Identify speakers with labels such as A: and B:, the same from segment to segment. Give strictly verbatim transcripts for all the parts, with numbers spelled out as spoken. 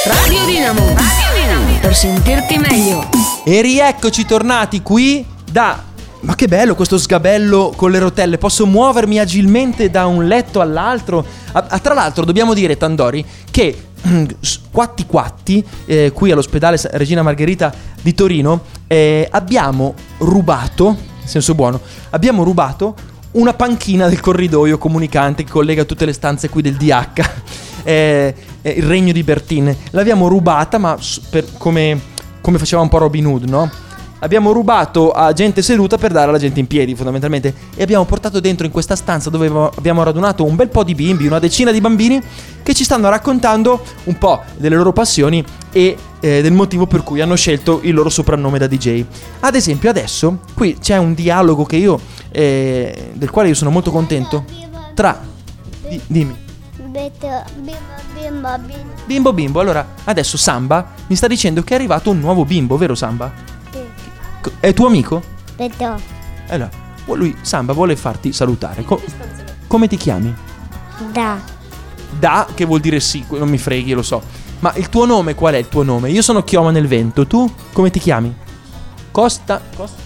A: Radio Dinamo. Radio Dinamo. Per sentirti meglio.
B: E rieccoci tornati qui da... Ma che bello questo sgabello con le rotelle. Posso muovermi agilmente da un letto all'altro. a, a, Tra l'altro dobbiamo dire, Tandori, che Quatti Quatti eh, qui all'ospedale Regina Margherita di Torino eh, abbiamo rubato, in senso buono, abbiamo rubato una panchina del corridoio comunicante che collega tutte le stanze qui del D H, eh, eh, il regno di Bertin. L'abbiamo rubata, ma per, come, come faceva un po' Robin Hood, no? Abbiamo rubato a gente seduta per dare alla gente in piedi, fondamentalmente, e abbiamo portato dentro in questa stanza dove abbiamo radunato un bel po' di bimbi, una decina di bambini che ci stanno raccontando un po' delle loro passioni e eh, del motivo per cui hanno scelto il loro soprannome da D J. Ad esempio adesso qui c'è un dialogo che io eh, del quale io sono molto contento tra di, dimmi
C: Bimbo bimbo bimbo.
B: Bimbo bimbo. Allora adesso Samba mi sta dicendo che è arrivato un nuovo bimbo, vero Samba? È tuo amico?
C: Vedo.
B: Allora, lui, Samba, vuole farti salutare. Co- come ti chiami?
C: Da.
B: Da, che vuol dire sì, non mi freghi, lo so. Ma il tuo nome qual è il tuo nome? Io sono Chioma nel vento, tu come ti chiami? Costa... Costa?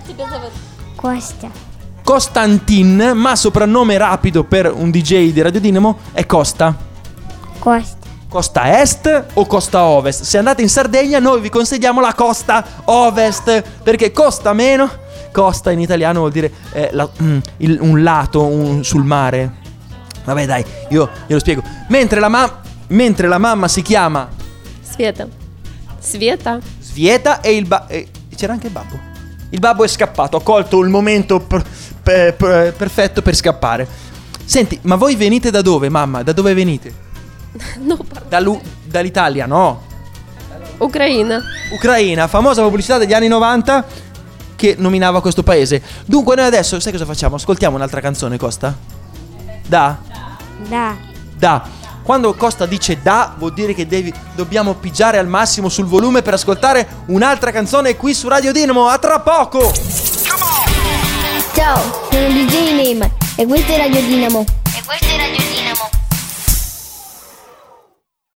C: Costa.
B: Costantin, ma soprannome rapido per un D J di Radio Dinamo è Costa.
C: Costa.
B: Costa Est o Costa Ovest? Se andate in Sardegna noi vi consigliamo la Costa Ovest, perché costa meno. Costa in italiano vuol dire eh, la, mm, il, un lato un, sul mare. Vabbè dai, io glielo spiego. Mentre la, ma- mentre la mamma si chiama
D: Sveta. Sveta.
B: Svieta e il ba- e c'era anche il babbo. Il babbo è scappato, ha colto il momento per, per, per, perfetto per scappare. Senti, ma voi venite da dove, mamma? Da dove venite?
D: No, pardon.
B: Dall'U- dall'Italia, no?
D: Ucraina.
B: Ucraina, famosa pubblicità degli anni novanta che nominava questo paese. Dunque noi adesso, sai cosa facciamo? Ascoltiamo un'altra canzone, Costa? Da?
C: Da.
B: Da. Quando Costa dice da, vuol dire che devi, dobbiamo pigiare al massimo sul volume per ascoltare un'altra canzone qui su Radio Dinamo. A tra poco!
C: Ciao, sono D J Name e questo è Radio Dinamo.